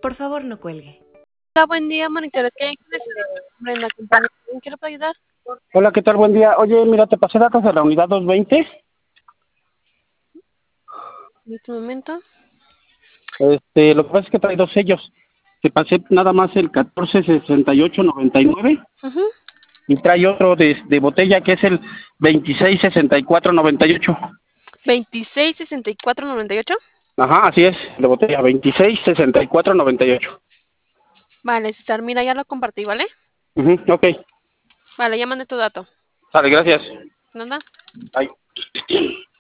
Por favor, no cuelgue. Hola, buen día, monitores. ¿Qué necesitas? Brenda, compañía. ¿En qué le puedo ayudar? Hola, ¿qué tal? Buen día. Oye, mira, te pasé datos de la unidad 220. En este momento. Lo que pasa es que trae dos sellos. Te pasé nada más el 146899 Ujú. y trae otro de botella que es el 266498. 266498. Ajá, así es, de botella, 266498. Vale, César, mira, ya lo compartí, ¿vale? Ok, Vale, ya mandé tu dato. vale, gracias. ¿Nada? Bye.